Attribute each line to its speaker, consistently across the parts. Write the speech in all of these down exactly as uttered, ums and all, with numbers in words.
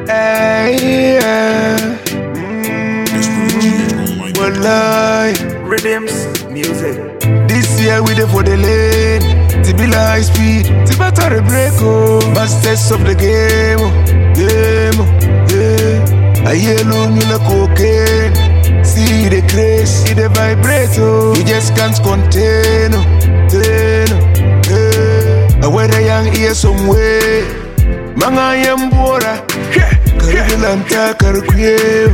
Speaker 1: Hey, yeah. Mm, Wallahi.
Speaker 2: Rhythms, music.
Speaker 1: This year we dey for the lane. Tibila high speed, Tibatari break oh. Masters of the game, oh. Game, oh. Yeah. I yellow me like cocaine. See the craze, see the vibrate oh. You just can't contain oh. Ten, oh. Yeah. I wear the young ear some way. Manga yambora, Karibulanta Karukuye.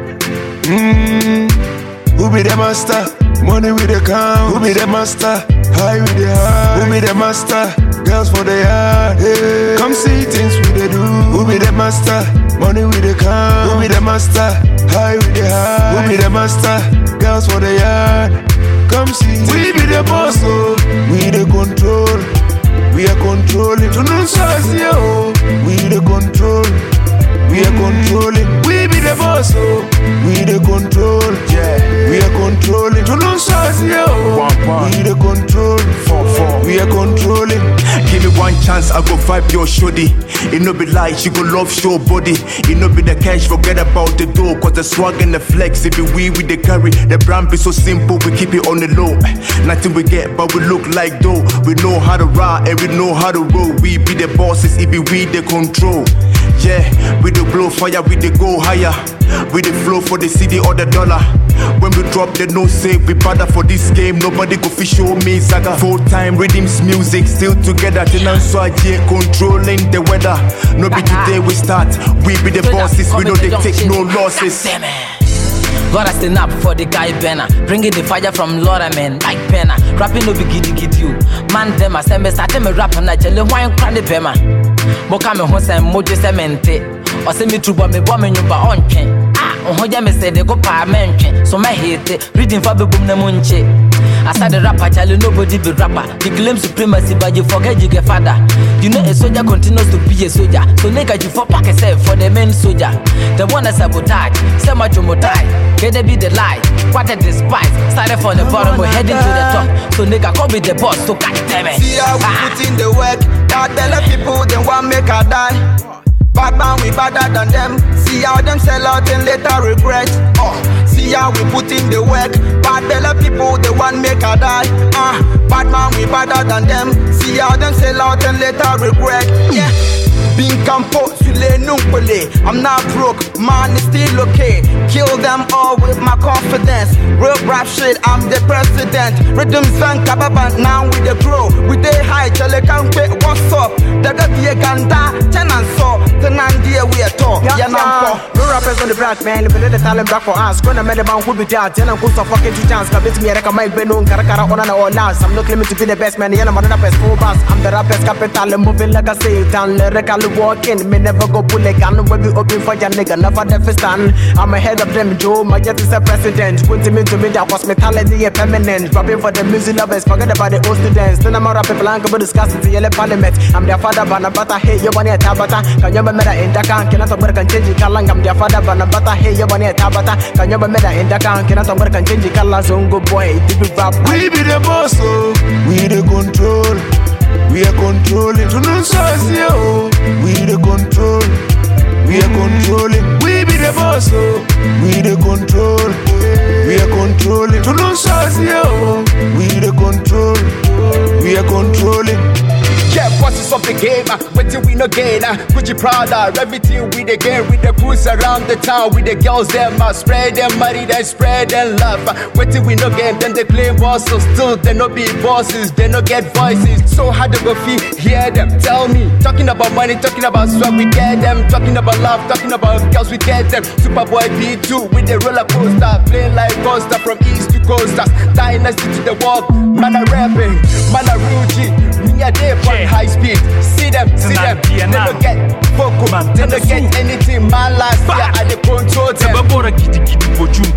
Speaker 1: Mmm, who be the master? Money with the count. Who be the master? High with the high. Who be the master? Girls for the yard. Hey. Come see things we they do. Who be the master? Money with the count. Who be the master? High with the high. Who be the master? Girls for the yard. Come see. We be the boss, oh. We the control. We are controlling. To no size, yo. We the control. We are controlling. We be the boss, oh. We the control. Yeah. We are controlling. To no size, yo. We the control. Four, four. We are controlling.
Speaker 3: Give me one chance, I go vibe your shoddy. It no be like she go love show body. It no be the cash, forget about the dough. Cause the swag and the flex, if it we with the carry. The brand be so simple, we keep it on the low. Nothing we get, but we look like dough. We know how to ride and we know how to roll. We be the bosses, it be we the control. Yeah, we the blow fire, we the go higher. We the flow for the city or the dollar. When we drop the no say, we bother for this game. Nobody go fi show me saga. Full time rhythms, music, still together. Tenan Swaje controlling the weather. No be today we start. We be the bosses, we know they take no losses.
Speaker 4: Gotta stand up for the guy Benna. Bringing the fire from Laura man like Penna. Rapping no be giddy giddy you. Man them I send me start me rap and I tell you why I'm crying pema. Boka me hon say mojo semente. Or send me to bomb me bomb me nyumba on ken. Ah, on hoja me say they go pa menchen. So my hate reading for boom na munche. I said the rapper tell you nobody be rapper. You claim supremacy but you forget you get father. You know a soldier continues to be a soldier. So nigga you for pack yourself for the main soldier. The one that sabotage, say much you motai. Can they be the lie? What a despise. Started from the bottom, we're heading to the top. So nigga come be the boss, so catch them.
Speaker 5: See how we ah. put in the work. That tell the people they want make her die. Bad man we better than them. See how them sell out and later regret. Oh, see how we put in the work. Bad tell the people they want make her die. Ah, uh, bad man we better than them. See how them sell out and later regret. Yeah. Being composed, I'm not broke, man, it's still okay. Kill them all with my confidence. Real rap shit, I'm the president. Rhythms and kababa, now we the grow. We the high, chale can't quit, what's up? Daga be a ganda, tenan so, tenan dia we a talk. Yeah, yeah.
Speaker 6: No rappers on the black man, but the talent back for us. Gonna make the man who be there, tenan who's a fucking two chance. Kabit me, Reka Mike Benon, Karakara, on and all last. I'm not claiming to be the best man, I'm not best for us. I'm the rapper's capital, moving like a Satan, Reka walking, me never go pull a gun. When we open for your nigga, never the stand. I'm ahead of them, Joe. My jet is a president. Putting me to me, that was mentality a permanent. Rapping for the music lovers, forget about the old students. Then I'm a rapper blank about the scarcity in the parliament. I'm their father, Banabata, hey, you want a tabata. Can you remember in the can? Cannot work and change Kalang. I'm their father, Banabata, hey, you want a tabata. Can you remember in the can? Cannot work and change Kalazongo boy.
Speaker 1: We be the boss, oh. We the control. We are controlling. To no size, yo. We the control. We are controlling. We be the boss, oh. We the control. We are controlling. To no size, yo. We the control. We are controlling.
Speaker 7: Yeah, bosses of the game, uh, waiting we no gain. Uh, Gucci Prada, everything we the game. With the crews around the town, with the girls them uh, spread them money, then spread them love. Uh, waiting we no game, then they claim bosses. Still they no be bosses, they no get voices. So how they go feel? Hear them, tell me. Talking about money, talking about swag, we get them. Talking about love, talking about girls, we get them. Superboy B two with the roller coaster, playing like coaster from east to coasters. Dynasty to the world, man a rapping, man a real G. Me a day for high speed. See them, see them. They don't get focus. They don't get anything. Man last year at the control them.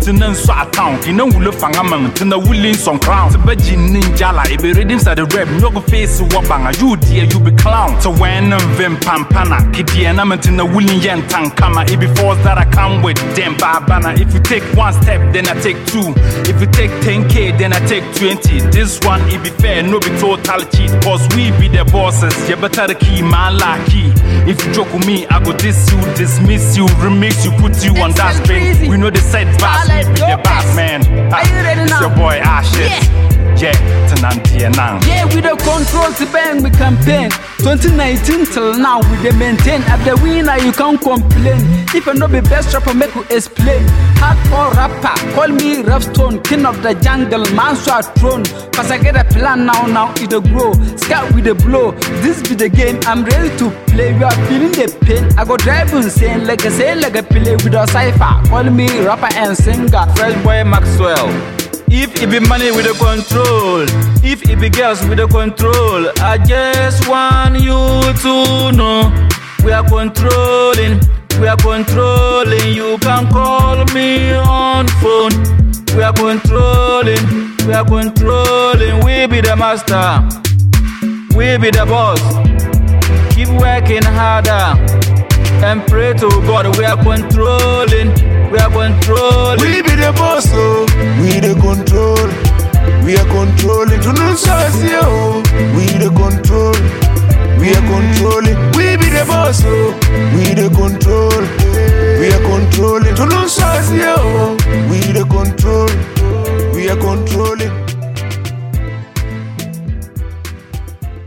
Speaker 8: Tinan Swat Town, Kina Wula Fangaman, Tina Willing some crown. Tibaji Ninjala, if you reading the rep, no go face Wabanga, you dear, you be clown. So when Vim Pampana, Kidiana Mantina Willing Yan Tankama, it be force that I come with them Babana. If you take one step, then I take two. If you take ten K, then I take twenty. This one, it be fair, no be total cheat. Cause we be the bosses, you better the key, man lucky. If you joke with me, I go diss you, dismiss you, remix you, put you on that spin. We know the set bass, we be the bass man.
Speaker 9: Are you ready now?
Speaker 8: It's your boy Ashes. Yeah, Tenanti and Nang.
Speaker 9: Yeah, we the control to bang we campaign. twenty nineteen till now we the maintain. After winner you can't complain. If I know the best rapper make you explain. Hardcore rapper, call me Rough Stone, king of the jungle, man so I throne. Cause I get a plan now, now it a grow. Scout with a blow. This be the game, I'm ready to play. We are feeling the pain. I go drive insane like a say like a play with a cipher. Call me rapper and singer.
Speaker 10: Fresh boy Maxwell. If it be money with the control, if it be girls with the control, I just want you to know we are controlling, we are controlling. You can call me on phone. We are controlling, we are controlling. We be the master, we be the boss. Keep working harder and pray to God. We are controlling, we are controlling.
Speaker 1: We be the boss, oh. We the control. We are controlling. To no oh. We the control. We are controlling. We be the boss, oh. We the control. We are controlling. To no oh. We the control. We are controlling.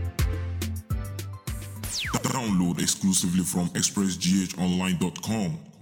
Speaker 11: Download exclusively from express g h online dot com.